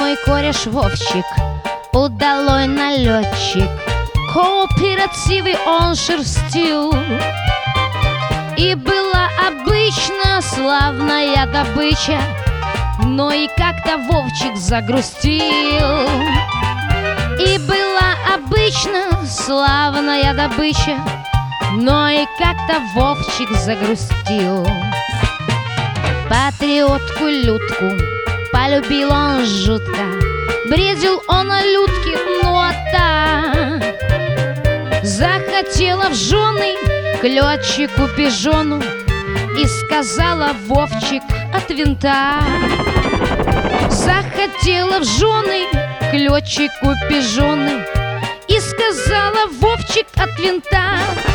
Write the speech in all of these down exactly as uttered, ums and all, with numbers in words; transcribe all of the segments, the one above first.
мой кореш Вовчик, удалой налетчик, кооперативы он шерстил. И была обычно славная добыча, но и как-то Вовчик загрустил. И была обычно славная добыча, но и как-то Вовчик загрустил. Патриотку Людку полюбил он жутко, бредил он о Людке, ну а та захотела в жены к летчику-пижону и сказала: Вовчик от винта. Захотела в жены к летчику-пижоны и сказала: Вовчик от винта.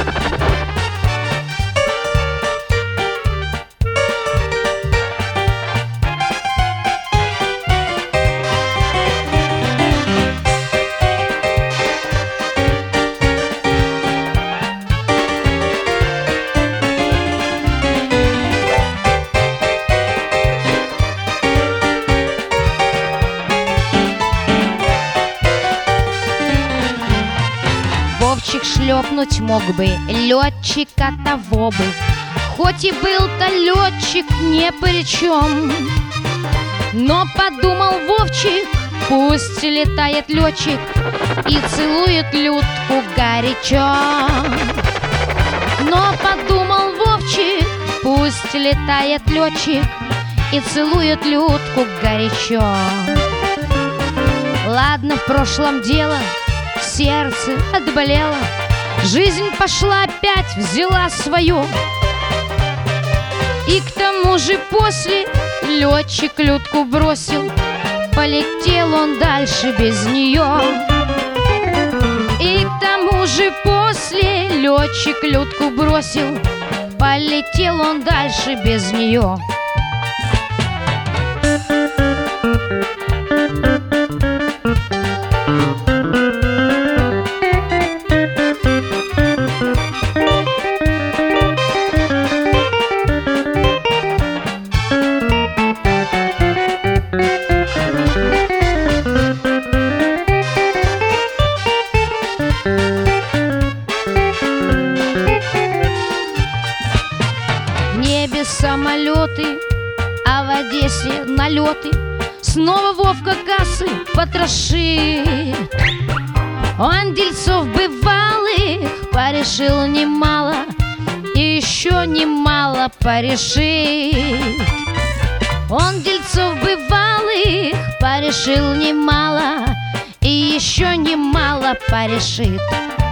Вовчик шлепнуть мог бы летчика того бы, хоть и был-то летчик не при чем. Но подумал Вовчик, пусть летает летчик и целует Людку горячо. Но подумал Вовчик, пусть летает летчик и целует Людку горячо. Ладно, в прошлом дело, сердце отболело, жизнь пошла опять, взяла свое. И к тому же после летчик Людку бросил, полетел он дальше без нее. И к тому же после летчик Людку бросил, полетел он дальше без нее. В небе самолеты, а в Одессе налеты. Снова Вовка кассы потрошит. Он дельцов бывалых порешил немало, и еще немало порешит. Он дельцов бывалых порешил немало, и еще немало порешит.